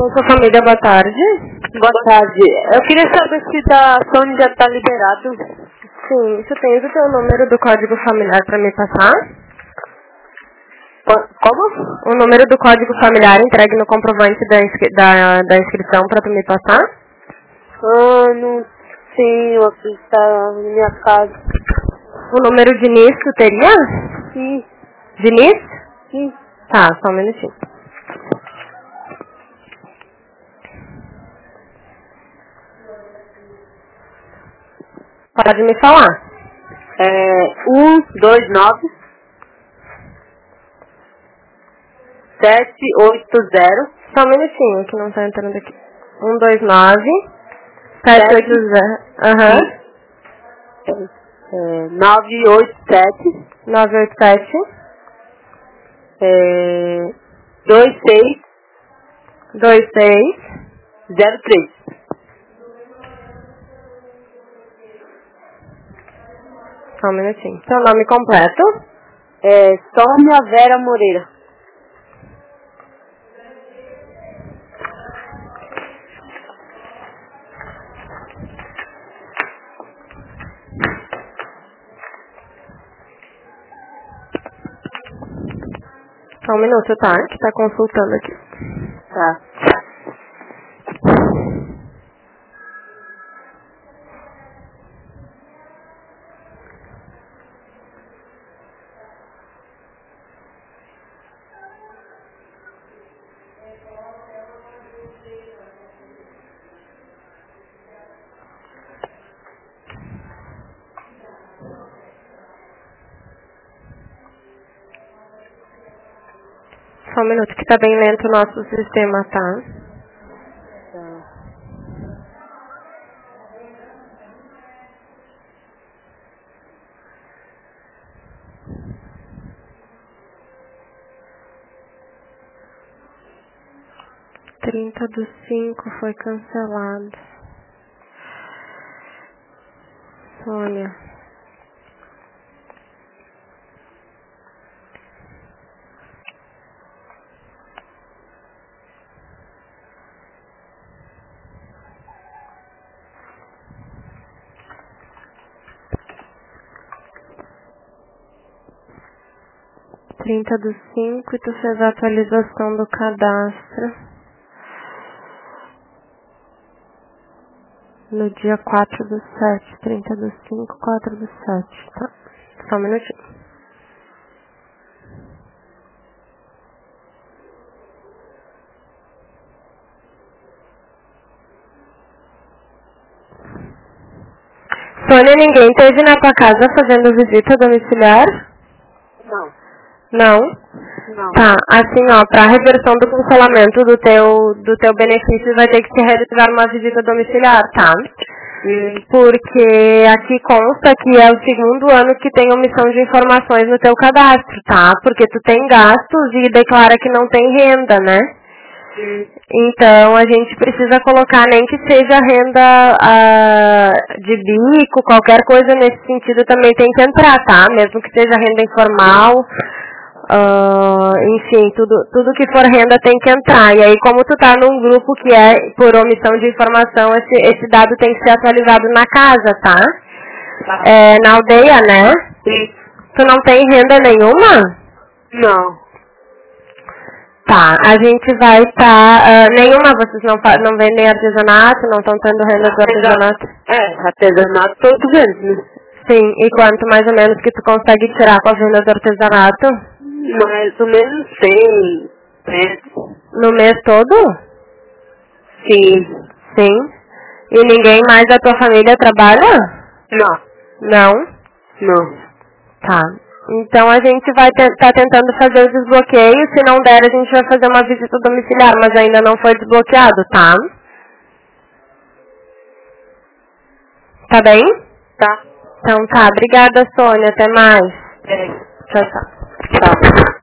Bolsa Família, boa tarde. Boa tarde. Eu queria saber se da Sony já está liberado. Sim, você tem o teu número do código familiar para me passar? Como? O número do código familiar entregue no comprovante da inscrição para tu me passar? Não tenho, aqui está na minha casa. O número de NIS tu teria? Sim. De NIS? Sim. Tá, só um minutinho. Pode me falar. 129 780. Só um minutinho que não tá entrando aqui. 129 780. Aham. 987 987 26 26 03. Só um minutinho. Seu nome completo? Sônia Vera Moreira. Só um minuto, tá? Que tá consultando aqui. Tá. Só um minuto que tá bem lento o nosso sistema, tá? Tá. Trinta do 5 foi cancelado. Sônia. Trinta do 5 e tu fez a atualização do cadastro no dia 4 do 7, 30 do 5, 4 do 7, tá? Só um minutinho. Sônia, ninguém esteve na tua casa fazendo visita domiciliar? Não. Não? Não. Tá, assim ó, para a reversão do cancelamento do teu benefício vai ter que se realizar uma visita domiciliar, tá? Porque aqui consta que é o segundo ano que tem omissão de informações no teu cadastro, tá? Porque tu tem gastos e declara que não tem renda, né? Então a gente precisa colocar, nem que seja renda de bico, qualquer coisa nesse sentido também tem que entrar, tá? Mesmo que seja renda informal. Enfim, tudo que for renda tem que entrar. E aí, como tu tá num grupo que é por omissão de informação, esse dado tem que ser atualizado na casa, tá? Na aldeia, né? Sim. Tu não tem renda nenhuma? Não. Tá, a gente vai estar... nenhuma, vocês não vendem artesanato, não estão tendo renda do artesanato? Artesanato todo vendo, né? Sim, e quanto mais ou menos que tu consegue tirar com a venda do artesanato? Mais ou menos 100. No mês todo? Sim. Sim. E ninguém mais da tua família trabalha? Não. Não? Não. Tá. Então a gente vai estar tentando fazer o desbloqueio. Se não der, a gente vai fazer uma visita domiciliar, mas ainda não foi desbloqueado, tá? Tá bem? Tá. Então tá. Obrigada, Sônia. Até mais. Tchau, tchau. Tá.